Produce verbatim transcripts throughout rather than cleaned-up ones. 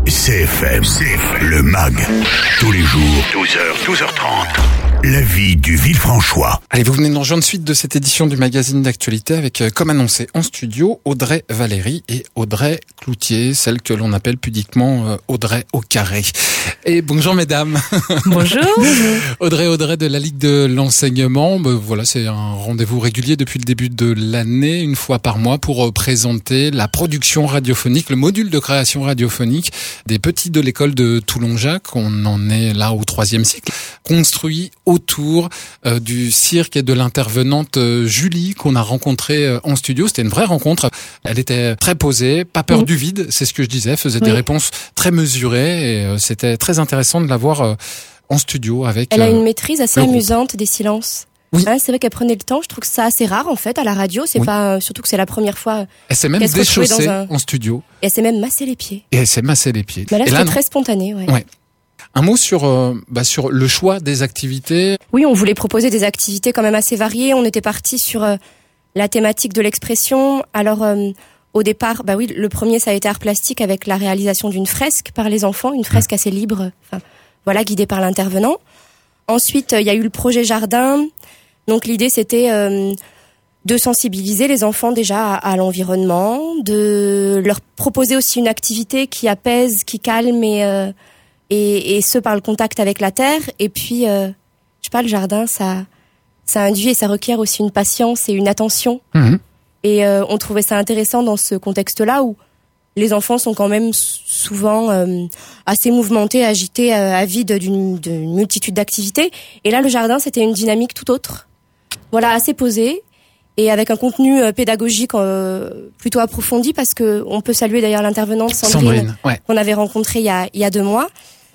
C F M, C F M, le M A G, tous les jours, douze heures, douze heures trente. La vie du Villefranchois. Allez, vous venez de nous rejoindre suite de cette édition du magazine d'actualité avec, euh, comme annoncé en studio, Audrey Valéry et Audrey Cloutier, celle que l'on appelle pudiquement euh, Audrey au carré. Et bonjour mesdames. Bonjour. Audrey, Audrey de la Ligue de l'enseignement. Ben, voilà, c'est un rendez-vous régulier depuis le début de l'année, une fois par mois, pour euh, présenter la production radiophonique, le module de création radiophonique des petits de l'école de Toulon-Jacques. On en est là au troisième cycle, construit autour euh, du cirque et de l'intervenante euh, Julie qu'on a rencontrée euh, en studio. C'était une vraie rencontre. Elle était très posée, pas peur oui. du vide, c'est ce que je disais, faisait oui. des réponses très mesurées et euh, c'était très intéressant de la voir euh, en studio avec. Elle euh, a une maîtrise assez amusante des silences. Oui. Hein, c'est vrai qu'elle prenait le temps. Je trouve que c'est assez rare en fait à la radio. C'est oui. pas surtout que c'est la première fois. Elle s'est même qu'elle se déchaussée un... en studio. Et elle s'est même massé les pieds. Et elle s'est massé les pieds. Bah là, et c'était là, très spontané. Ouais. ouais. Un mot sur euh, bah, sur le choix des activités. Oui, on voulait proposer des activités quand même assez variées. On était parti sur euh, la thématique de l'expression. Alors euh, au départ, bah oui, le premier ça a été art plastique avec la réalisation d'une fresque par les enfants, une fresque assez libre. Enfin, voilà, guidée par l'intervenant. Ensuite, il euh, y a eu le projet jardin. Donc l'idée c'était euh, de sensibiliser les enfants déjà à, à l'environnement, de leur proposer aussi une activité qui apaise, qui calme et euh, et, et ce par le contact avec la terre. Et puis, euh, je sais pas, le jardin, ça, ça induit et ça requiert aussi une patience et une attention. Mmh. Et euh, on trouvait ça intéressant dans ce contexte-là où les enfants sont quand même souvent euh, assez mouvementés, agités, euh, avides d'une, d'une multitude d'activités. Et là, le jardin, c'était une dynamique tout autre. Voilà, assez posée et avec un contenu euh, pédagogique euh, plutôt approfondi parce que on peut saluer d'ailleurs l'intervenante Sandrine, Sandrine ouais. qu'on avait rencontrée il y a, il y a deux mois.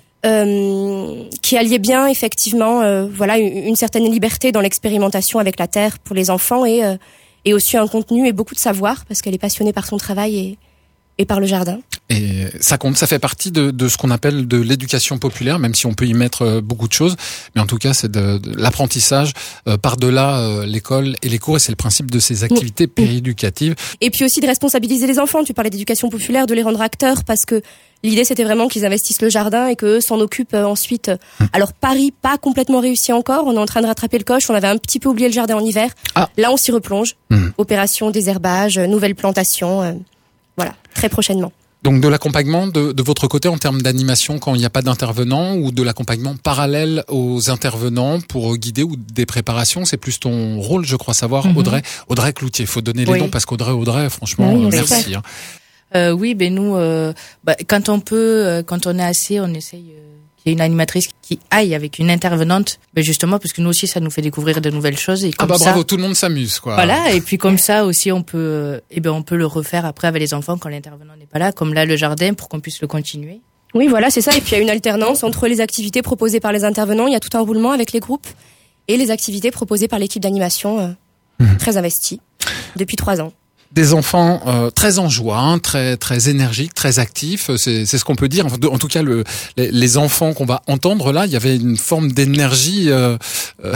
Euh, qui alliait bien effectivement euh, voilà une, une certaine liberté dans l'expérimentation avec la terre pour les enfants et euh, et aussi un contenu et beaucoup de savoir parce qu'elle est passionnée par son travail et et par le jardin. Et ça compte, ça fait partie de, de ce qu'on appelle de l'éducation populaire, même si on peut y mettre beaucoup de choses. Mais en tout cas, c'est de, de l'apprentissage euh, par-delà euh, l'école et les cours. Et c'est le principe de ces activités périéducatives. Et puis aussi de responsabiliser les enfants. Tu parlais d'éducation populaire, de les rendre acteurs, parce que l'idée, c'était vraiment qu'ils investissent le jardin et qu'eux s'en occupent euh, ensuite. Hum. Alors Paris, pas complètement réussi encore. On est en train de rattraper le coche. On avait un petit peu oublié le jardin en hiver. Ah. Là, on s'y replonge. Hum. Opération désherbage, nouvelles plantations. Euh, voilà, très prochainement. Donc de l'accompagnement de, de votre côté en termes d'animation quand il n'y a pas d'intervenant ou de l'accompagnement parallèle aux intervenants pour guider ou des préparations, c'est plus ton rôle, je crois savoir, mm-hmm. Audrey. Audrey Cloutier, faut donner les oui. noms parce qu'Audrey, Audrey, franchement, oui, merci. Hein. Euh, oui, ben nous, euh, bah, quand on peut, euh, quand on est assez, on essaye. Euh... qu'il y ait une animatrice qui aille avec une intervenante, ben justement parce que nous aussi ça nous fait découvrir de nouvelles choses et comme ah bah ça, bravo, tout le monde s'amuse quoi. Voilà, et puis comme ça aussi on peut, et ben on peut le refaire après avec les enfants quand l'intervenant n'est pas là, comme là le jardin pour qu'on puisse le continuer. Oui, voilà, c'est ça. Et puis il y a une alternance entre les activités proposées par les intervenants, il y a tout un roulement avec les groupes et les activités proposées par l'équipe d'animation euh, mmh. très investie depuis trois ans. Des enfants euh, très en joie, hein, très très énergiques, très actifs. C'est, c'est ce qu'on peut dire. En tout cas, le, les, les enfants qu'on va entendre là, il y avait une forme d'énergie euh, euh,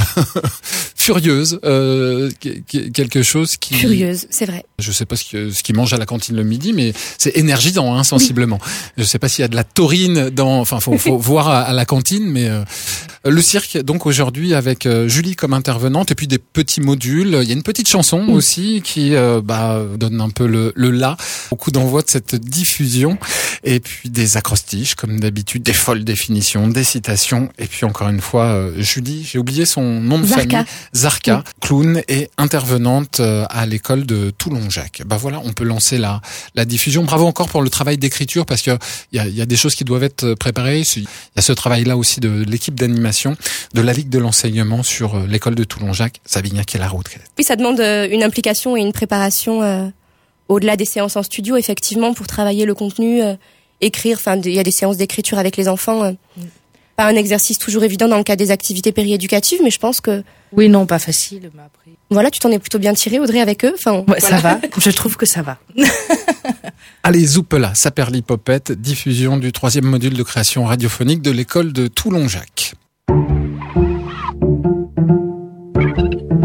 furieuse, euh, quelque chose qui furieuse, c'est vrai. Je sais pas ce que ce qu'ils mangent à la cantine le midi, mais c'est énergisant, hein, sensiblement. Oui. Je sais pas s'il y a de la taurine dans. Enfin, faut, faut voir à, à la cantine, mais euh, le cirque. Donc aujourd'hui avec euh, Julie comme intervenante et puis des petits modules. Il y a une petite chanson mmh. aussi qui euh, bah donne un peu le, le là, beaucoup d'envoi de cette diffusion, et puis des acrostiches comme d'habitude, des folles définitions, des citations, et puis encore une fois, euh, Julie, j'ai oublié son nom de Zarka. famille, Zarka, oui. clown et intervenante euh, à l'école de Toulon-Jacques. Bah voilà, on peut lancer la, la diffusion. Bravo encore pour le travail d'écriture, parce que il y a, y a des choses qui doivent être préparées. Il y a ce travail-là aussi de l'équipe d'animation de la Ligue de l'enseignement sur euh, l'école de Toulon-Jacques. Savignac et la route. Oui, ça demande euh, une implication et une préparation euh... au-delà des séances en studio, effectivement, pour travailler le contenu, euh, écrire, enfin, il y a des séances d'écriture avec les enfants. Euh, mm. Pas un exercice toujours évident dans le cas des activités périéducatives, mais je pense que... Oui, non, pas facile, mais après... Voilà, tu t'en es plutôt bien tiré, Audrey, avec eux. Enfin, ouais, voilà. Ça va, je trouve que ça va. Allez, Zoupela, Saperlipopette, diffusion du troisième module de création radiophonique de l'école de Toulon-Jacques.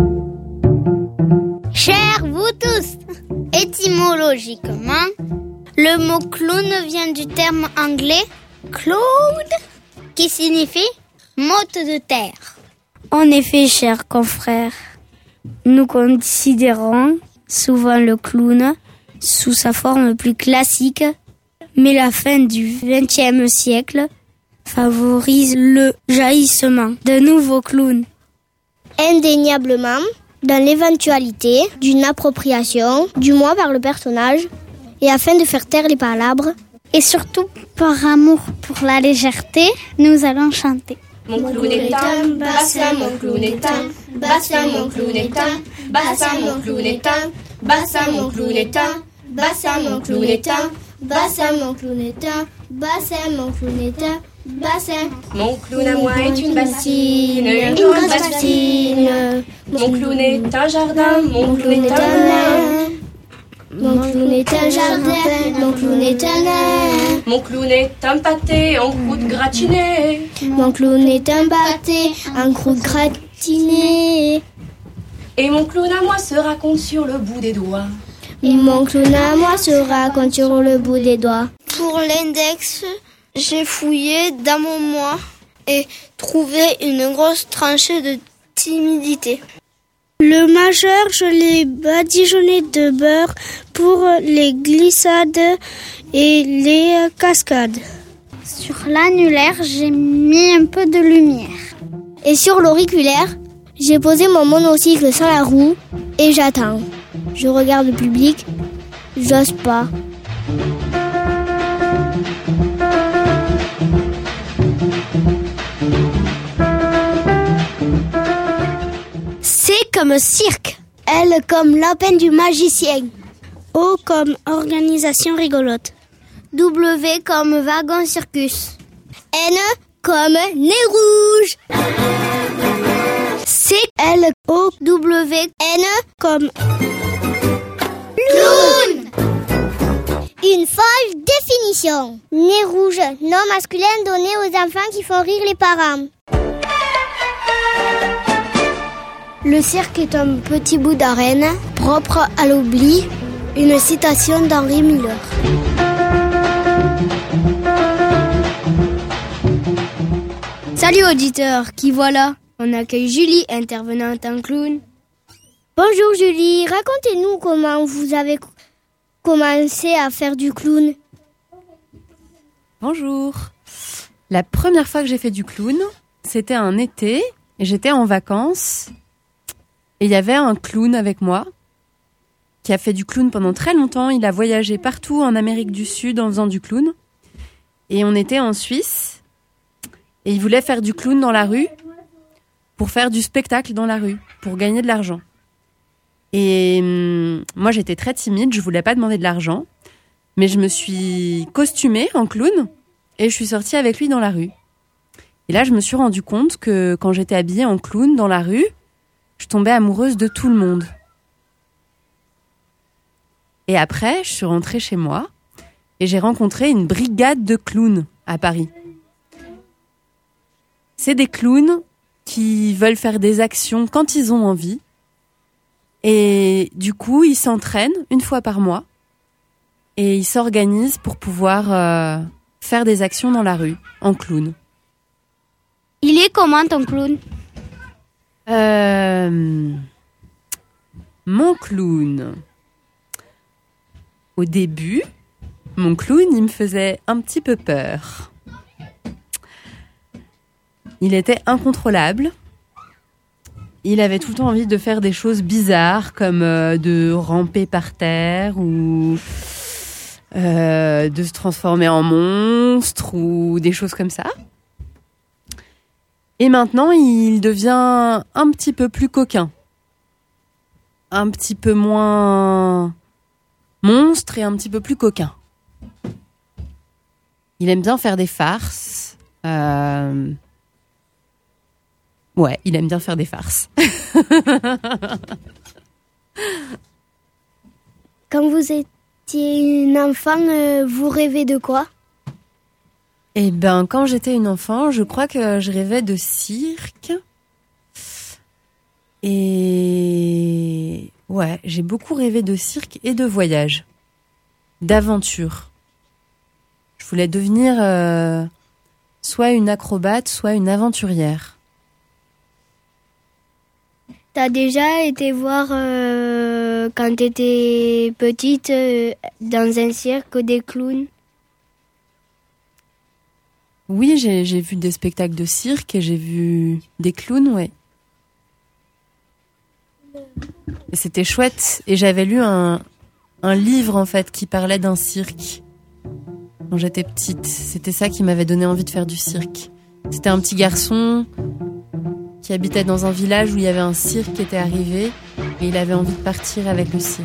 Chers vous tous, étymologiquement, Le mot clown vient du terme anglais cloud, qui signifie motte de terre. En effet, chers confrères, nous considérons souvent le clown sous sa forme plus classique, mais la fin du vingtième siècle favorise le jaillissement de nouveaux clowns. Indéniablement, dans l'éventualité d'une appropriation, du moins par le personnage, et afin de faire taire les palabres, et surtout par amour pour la légèreté, nous allons chanter. Mon clown est un bassin, mon clown est un bassin, mon clown est un bassin, mon clown est un bassin, mon clown est un bassin, mon clown est un bassin, mon clown est un bassin, mon clown est un bassin. Mon clown à moi est une bassine, une grande bassine. Mon clown est un jardin, mon clown est un nain. Mon clown est un jardin, mon clown est un nain. Mon clown est un pâté en croûte gratinée. Mon clown est un pâté en croûte gratinée. Et mon clown à moi se raconte sur le bout des doigts. Mon clown à moi se raconte sur le bout des doigts. Pour l'index, j'ai fouillé dans mon moi et trouvé une grosse tranchée de timidité. Le majeur, je l'ai badigeonné de beurre pour les glissades et les cascades. Sur l'annulaire, j'ai mis un peu de lumière. Et sur l'auriculaire, j'ai posé mon monocycle sans la roue et j'attends. Je regarde le public, j'ose pas. C comme cirque. L comme lapin du magicien. O comme organisation rigolote. W comme wagon circus. N comme nez rouge. C L O W N comme clown. Une fausse définition. Nez rouge, nom masculin donné aux enfants qui font rire les parents. Le cirque est un petit bout d'arène, propre à l'oubli, une citation d'Henri Miller. Salut auditeurs, qui voilà? On accueille Julie, intervenante en clown. Bonjour Julie, racontez-nous comment vous avez commencé à faire du clown. Bonjour. La première fois que j'ai fait du clown, c'était un été, et j'étais en vacances. Et il y avait un clown avec moi qui a fait du clown pendant très longtemps. Il a voyagé partout en Amérique du Sud en faisant du clown. Et on était en Suisse. Et il voulait faire du clown dans la rue pour faire du spectacle dans la rue, pour gagner de l'argent. Et hum, moi, j'étais très timide. Je voulais pas demander de l'argent. Mais je me suis costumée en clown et je suis sortie avec lui dans la rue. Et là, je me suis rendu compte que quand j'étais habillée en clown dans la rue, je tombais amoureuse de tout le monde. Et après, je suis rentrée chez moi et j'ai rencontré une brigade de clowns à Paris. C'est des clowns qui veulent faire des actions quand ils ont envie. Et du coup, ils s'entraînent une fois par mois et ils s'organisent pour pouvoir euh, faire des actions dans la rue, en clown. Il est comment ton clown ? Euh, mon clown. Au début, mon clown, il me faisait un petit peu peur. Il était incontrôlable. Il avait tout le temps envie de faire des choses bizarres, comme euh, de ramper par terre ou euh, de se transformer en monstre ou des choses comme ça. Et maintenant, il devient un petit peu plus coquin. Un petit peu moins monstre et un petit peu plus coquin. Il aime bien faire des farces. Euh... Ouais, il aime bien faire des farces. Quand vous étiez une enfant, euh, vous rêvez de quoi ? Eh ben, quand j'étais une enfant, je crois que je rêvais de cirque. Et ouais, j'ai beaucoup rêvé de cirque et de voyage, d'aventure. Je voulais devenir euh, soit une acrobate, soit une aventurière. T'as déjà été voir, euh, quand t'étais petite, euh, dans un cirque, des clowns? Oui, j'ai, j'ai vu des spectacles de cirque et j'ai vu des clowns, ouais. Et c'était chouette. Et j'avais lu un, un livre, en fait, qui parlait d'un cirque quand j'étais petite. C'était ça qui m'avait donné envie de faire du cirque. C'était un petit garçon qui habitait dans un village où il y avait un cirque qui était arrivé et il avait envie de partir avec le cirque.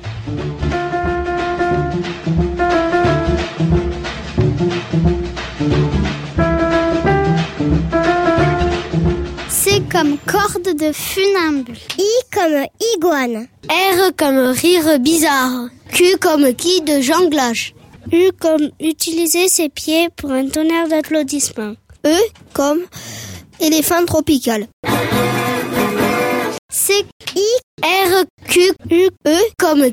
C comme corde de funambule. I comme iguane. R comme rire bizarre. Q comme qui de jonglage. U comme utiliser ses pieds pour un tonnerre d'applaudissements. E comme éléphant tropical. C, I, R, Q, U, E comme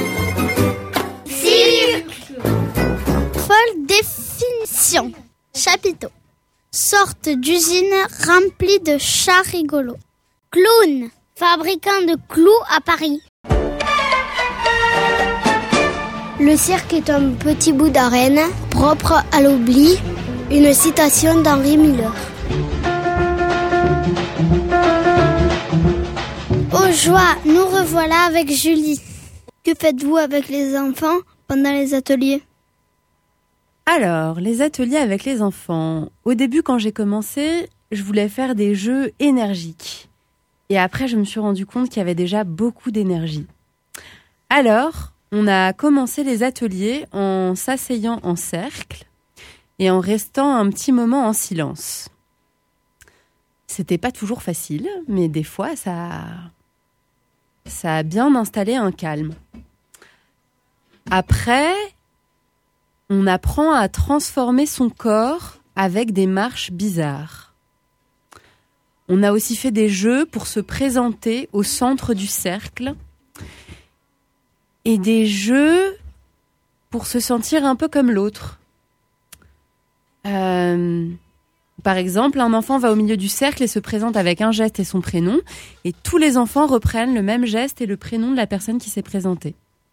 cirque. Folle définition. Chapiteau. Sorte d'usine remplie de chats rigolos. Clown. Fabricant de clous à Paris. Le cirque est un petit bout d'arène, propre à l'oubli. Une citation d'Henri Miller. Oh joie, nous revoilà avec Julie. Que faites-vous avec les enfants pendant les ateliers ? Alors, les ateliers avec les enfants. Au début, quand j'ai commencé, je voulais faire des jeux énergiques. Et après, je me suis rendu compte qu'il y avait déjà beaucoup d'énergie. Alors, on a commencé les ateliers en s'asseyant en cercle et en restant un petit moment en silence. C'était pas toujours facile, mais des fois, ça, ça a bien installé un calme. Après, on apprend à transformer son corps avec des marches bizarres. On a aussi fait des jeux pour se présenter au centre du cercle et des jeux pour se sentir un peu comme l'autre. Euh, par exemple, un enfant va au milieu du cercle et se présente avec un geste et son prénom, et tous les enfants reprennent le même geste et le prénom de la personne qui s'est présentée.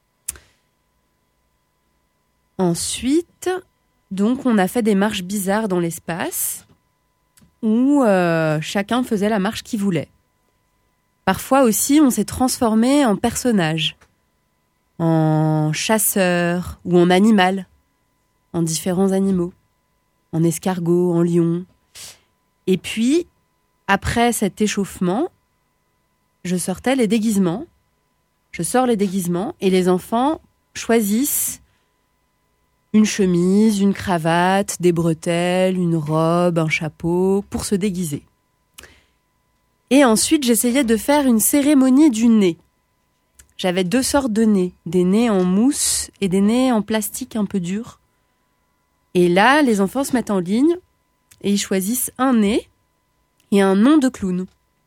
Ensuite, donc, on a fait des marches bizarres dans l'espace où euh, chacun faisait la marche qu'il voulait. Parfois aussi, on s'est transformé en personnage, en chasseur ou en animal, en différents animaux, en escargot, en lion. Et puis, après cet échauffement, je sortais les déguisements. Je sors les déguisements et les enfants choisissent une chemise, une cravate, des bretelles, une robe, un chapeau, pour se déguiser. Et ensuite, j'essayais de faire une cérémonie du nez. J'avais deux sortes de nez, des nez en mousse et des nez en plastique un peu dur. Et là, les enfants se mettent en ligne et ils choisissent un nez et un nom de clown.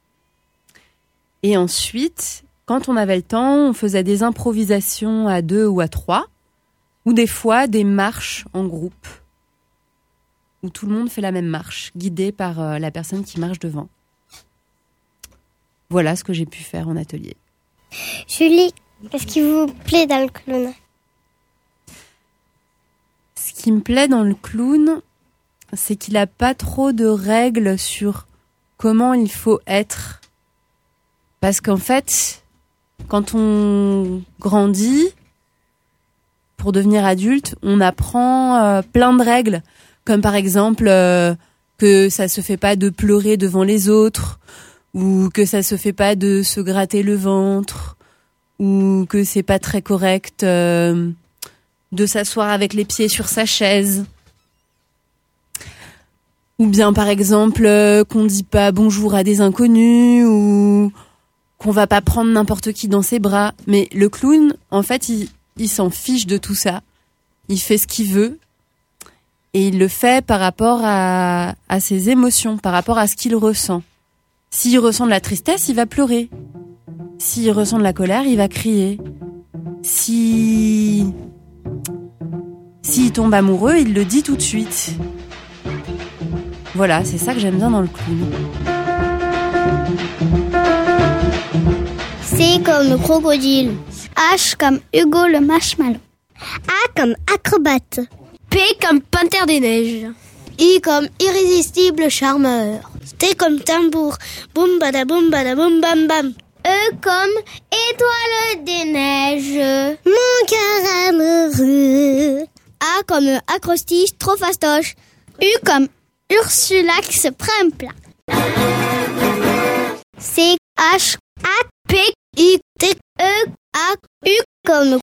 Et ensuite, quand on avait le temps, on faisait des improvisations à deux ou à trois, ou des fois des marches en groupe, où tout le monde fait la même marche, guidé par euh, la personne qui marche devant. Voilà ce que j'ai pu faire en atelier. Julie, qu'est-ce qui vous plaît dans le clown ? Ce qui me plaît dans le clown, c'est qu'il n'a pas trop de règles sur comment il faut être. Parce qu'en fait, quand on grandit, pour devenir adulte, on apprend euh, plein de règles, comme par exemple euh, que ça se fait pas de pleurer devant les autres, ou que ça se fait pas de se gratter le ventre, ou que c'est pas très correct euh, de s'asseoir avec les pieds sur sa chaise, ou bien par exemple euh, qu'on dit pas bonjour à des inconnus, ou qu'on va pas prendre n'importe qui dans ses bras. Mais le clown, en fait, il Il s'en fiche de tout ça. Il fait ce qu'il veut. Et il le fait par rapport à, à ses émotions, par rapport à ce qu'il ressent. S'il ressent de la tristesse, il va pleurer. S'il ressent de la colère, il va crier. Si... S'il tombe amoureux, il le dit tout de suite. Voilà, c'est ça que j'aime bien dans le clown. C comme le crocodile. H comme Hugo le marshmallow. A comme acrobate. P comme panthère des neiges. I comme irrésistible charmeur. T comme tambour. Boum bada boum bada boum bam bam. E comme étoile des neiges. Mon cœur amoureux. A comme acrostiche trop fastoche. U comme Ursulax Prempla. C H A P I T E A U comme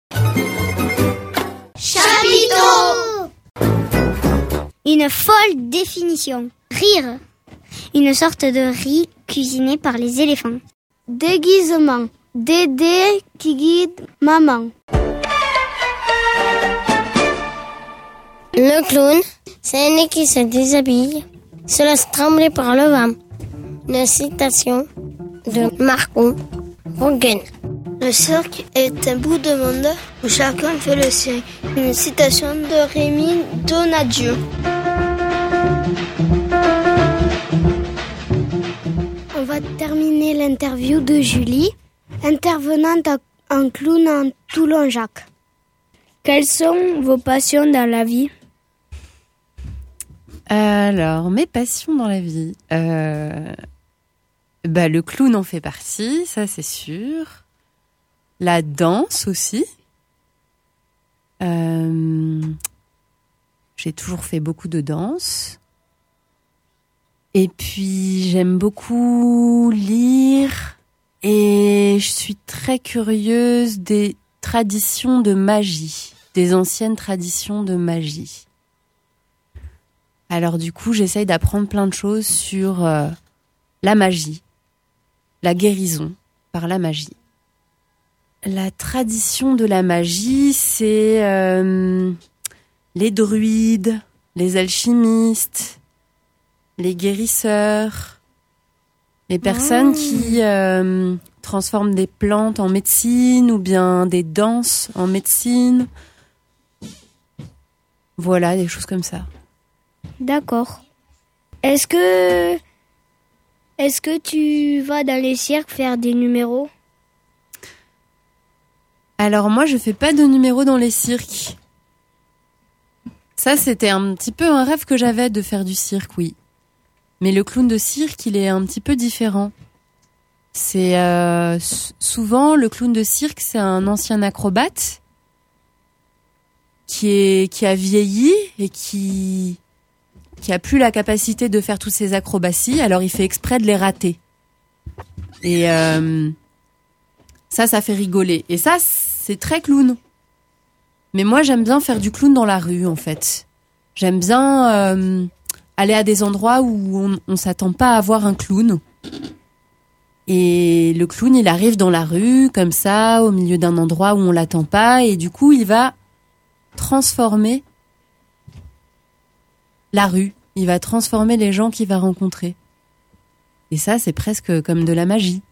chapiteau. Une folle définition. Rire. Une sorte de riz cuisiné par les éléphants. Déguisement. Dédé qui guide maman. Le clown, c'est un nez qui se déshabille, se laisse trembler par le vent. Une citation de Marco Rogen. Le cirque est un bout de monde où chacun fait le sien. Une citation de Rémi Donadio. On va terminer l'interview de Julie, intervenante en clown en Toulon-Jacques. Quelles sont vos passions dans la vie ? Alors, mes passions dans la vie. Euh, bah, le clown en fait partie, ça c'est sûr. La danse aussi. Euh, j'ai toujours fait beaucoup de danse. Et puis, j'aime beaucoup lire. Et je suis très curieuse des traditions de magie, des anciennes traditions de magie. Alors du coup, j'essaye d'apprendre plein de choses sur euh, la magie, la guérison par la magie. La tradition de la magie, c'est euh, les druides, les alchimistes, les guérisseurs, les personnes oh. qui euh, transforment des plantes en médecine ou bien des danses en médecine. Voilà, des choses comme ça. D'accord. Est-ce que est-ce que tu vas dans les cirques faire des numéros ? Alors moi, je fais pas de numéros dans les cirques. Ça, c'était un petit peu un rêve que j'avais de faire du cirque, oui. Mais le clown de cirque, il est un petit peu différent. C'est euh, souvent le clown de cirque, c'est un ancien acrobate qui est qui a vieilli et qui qui a plus la capacité de faire toutes ces acrobaties, alors il fait exprès de les rater. Et euh, ça, ça fait rigoler. Et ça, c'est très clown. Mais moi, j'aime bien faire du clown dans la rue, en fait. J'aime bien euh, aller à des endroits où on, on s'attend pas à voir un clown. Et le clown, il arrive dans la rue, comme ça, au milieu d'un endroit où on l'attend pas, et du coup, il va transformer la rue. Il va transformer les gens qu'il va rencontrer. Et ça, c'est presque comme de la magie.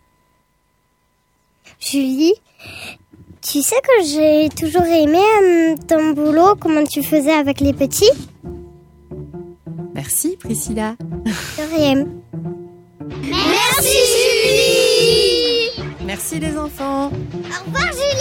Julie, tu sais que j'ai toujours aimé euh, ton boulot, comment tu faisais avec les petits ? Merci, Priscilla. De rien. Merci, Julie ! Merci, les enfants. Au revoir, Julie !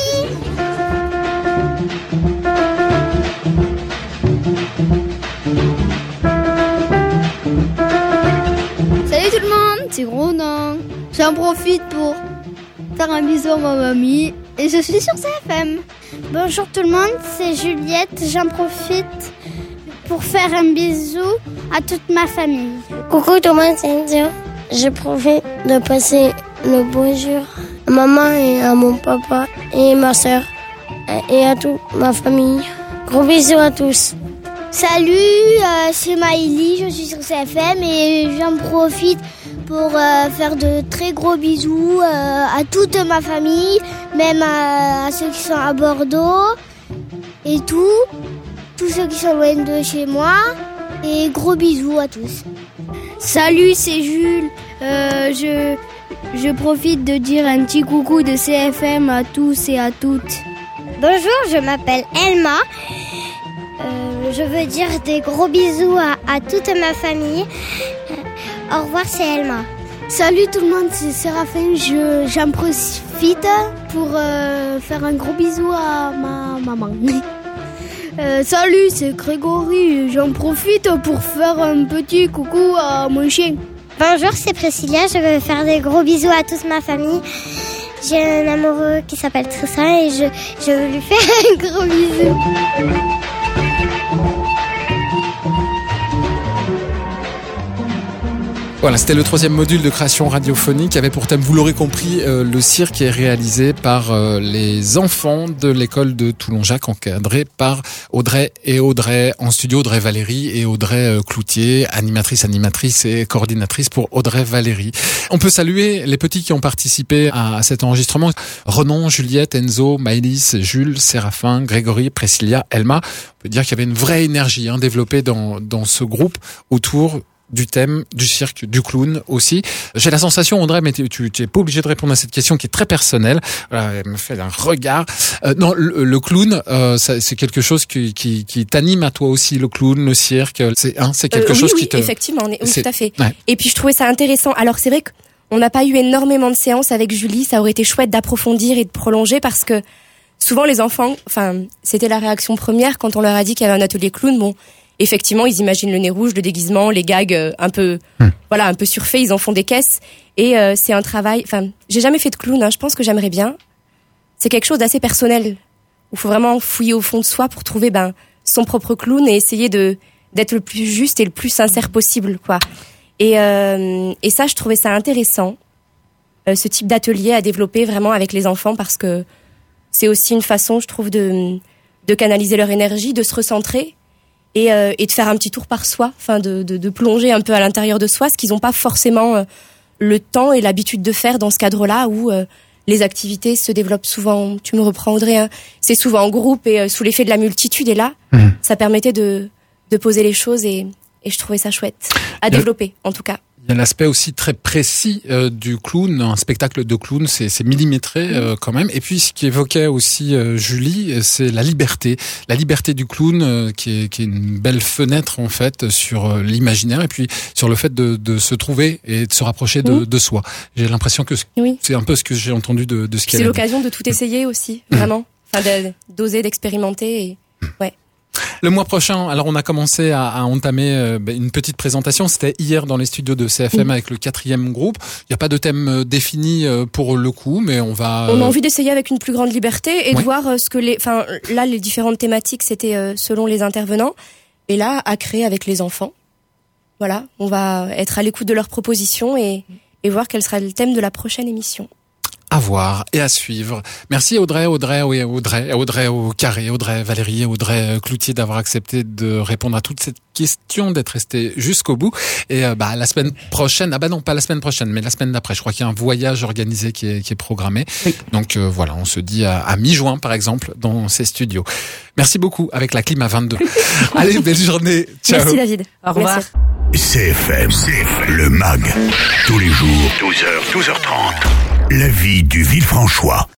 Salut tout le monde, c'est Grodin. J'en profite pour faire un bisou à ma mamie et je suis sur C F M. Bonjour tout le monde, c'est Juliette. J'en profite pour faire un bisou à toute ma famille. Coucou tout le monde, c'est India. Je profite de passer le bonjour à maman et à mon papa et ma soeur et à toute ma famille. Gros bisous à tous. Salut, euh, c'est Maïli, je suis sur C F M et j'en profite pour euh, faire de très gros bisous euh, à toute ma famille, même à, à ceux qui sont à Bordeaux et tout, tous ceux qui sont loin de chez moi, et gros bisous à tous. Salut, c'est Jules, euh, je, je profite de dire un petit coucou de C F M à tous et à toutes. Bonjour, je m'appelle Elma. Euh, je veux dire des gros bisous à, à toute ma famille. Euh, au revoir, c'est Elma. Salut tout le monde, c'est Séraphin. Je, j'en profite pour euh, faire un gros bisou à ma maman. Euh, salut, c'est Grégory. J'en profite pour faire un petit coucou à mon chien. Bonjour, c'est Priscilla. Je veux faire des gros bisous à toute ma famille. J'ai un amoureux qui s'appelle Tristan et je, je veux lui faire un gros bisou. Voilà, c'était le troisième module de création radiophonique qui avait pour thème, vous l'aurez compris, euh, le cirque est réalisé par euh, les enfants de l'école de Toulon-Jacques, encadré par Audrey et Audrey en studio, Audrey Valérie et Audrey euh, Cloutier, animatrice, animatrice et coordinatrice pour Audrey Valérie. On peut saluer les petits qui ont participé à, à cet enregistrement. Renan, Juliette, Enzo, Maëlys, Jules, Séraphin, Grégory, Priscilla, Elma. On peut dire qu'il y avait une vraie énergie hein, développée dans, dans ce groupe autour du thème, du cirque, du clown aussi. J'ai la sensation, Audrey, mais tu, tu, tu es pas obligé de répondre à cette question qui est très personnelle. Voilà, elle me fait un regard. Euh, non, le, le clown, euh, ça, c'est quelque chose qui, qui, qui t'anime à toi aussi, le clown, le cirque. C'est, hein, c'est quelque euh, oui, chose oui, qui te... effectivement, on est, oui, c'est... tout à fait. Ouais. Et puis je trouvais ça intéressant. Alors c'est vrai qu'on n'a pas eu énormément de séances avec Julie. Ça aurait été chouette d'approfondir et de prolonger parce que souvent les enfants, enfin, c'était la réaction première quand on leur a dit qu'il y avait un atelier clown. Bon. Effectivement, ils imaginent le nez rouge, le déguisement, les gags euh, un peu, mmh. voilà, un peu surfaits. Ils en font des caisses et euh, c'est un travail. Enfin, j'ai jamais fait de clown. Hein, je pense que j'aimerais bien. C'est quelque chose d'assez personnel. Il faut vraiment fouiller au fond de soi pour trouver ben son propre clown et essayer de d'être le plus juste et le plus sincère possible, quoi. Et euh, et ça, je trouvais ça intéressant. Euh, ce type d'atelier à développer vraiment avec les enfants parce que c'est aussi une façon, je trouve, de de canaliser leur énergie, de se recentrer. Et, euh, et de faire un petit tour par soi, enfin de, de, de plonger un peu à l'intérieur de soi, ce qu'ils n'ont pas forcément euh, le temps et l'habitude de faire dans ce cadre-là où euh, les activités se développent souvent. Tu me reprends Audrey, hein, c'est souvent en groupe et euh, sous l'effet de la multitude. Et là, mmh. ça permettait de, de poser les choses et, et je trouvais ça chouette à développer en tout cas. Il y a l'aspect aussi très précis euh, du clown. Un spectacle de clown, c'est, c'est millimétré euh, quand même. Et puis, ce qu'évoquait aussi euh, Julie, c'est la liberté. La liberté du clown, euh, qui, est, qui est une belle fenêtre, en fait, sur euh, l'imaginaire et puis sur le fait de, de se trouver et de se rapprocher de, mmh. de soi. J'ai l'impression que oui. c'est un peu ce que j'ai entendu de, de ce qu'elle a dit. C'est l'occasion de tout essayer aussi, mmh. vraiment. Enfin, de, d'oser, d'expérimenter et... ouais. Le mois prochain, alors on a commencé à, à entamer euh, une petite présentation. C'était hier dans les studios de C F M mmh. avec le quatrième groupe. Il n'y a pas de thème défini euh, pour le coup, mais on va. On a envie d'essayer avec une plus grande liberté et oui. de voir euh, ce que les. Enfin, là, les différentes thématiques, c'était euh, selon les intervenants. Et là, à créer avec les enfants. Voilà, on va être à l'écoute de leurs propositions et, et voir quel sera le thème de la prochaine émission. À voir et à suivre. Merci Audrey, Audrey, oui, Audrey, Audrey au carré, Audrey Valérie, Audrey Cloutier d'avoir accepté de répondre à toutes ces questions, d'être resté jusqu'au bout. Et euh, bah la semaine prochaine, ah bah non pas la semaine prochaine, mais la semaine d'après, je crois qu'il y a un voyage organisé qui est, qui est programmé. Oui. Donc euh, voilà, on se dit à, à mi-juin par exemple dans ces studios. Merci beaucoup avec la clim à vingt-deux. Allez, belle journée. Ciao. Merci David. Au revoir. Merci. C F M, C F M, le mag, tous les jours, douze heures, douze heures trente. La vie du Villefranchois.